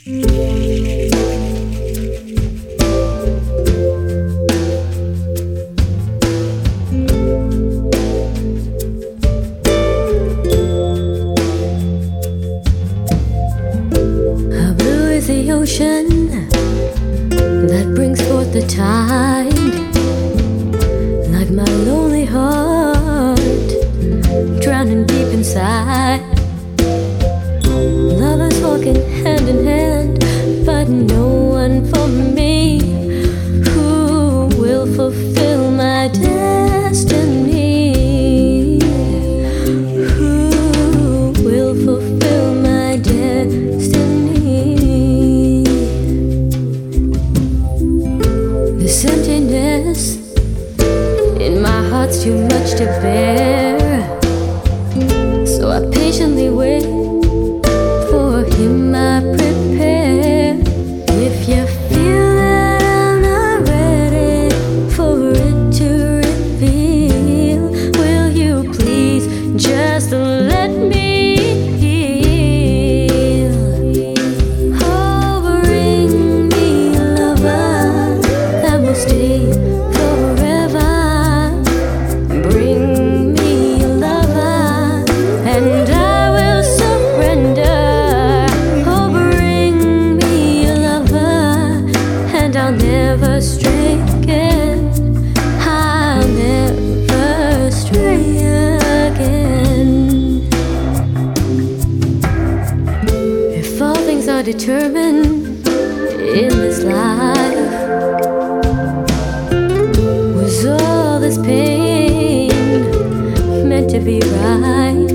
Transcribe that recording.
How blue is the ocean that brings forth the tide, like my lonely heart drowning deep inside. Lovers walking hand in hand, but no one for me. Who will fulfill my destiny? Who will fulfill my destiny? This emptiness in my heart's too much to bear, so I patiently wait. For him I prepare. If you feel that I'm not ready for it to reveal, will you please just let me heal? Oh, bring me a lover that will stay forever. Bring me a lover and I will surrender. Oh, bring me a lover and I'll never stray again. I'll never stray again. If all things are determined in this life, was all this pain meant to be right?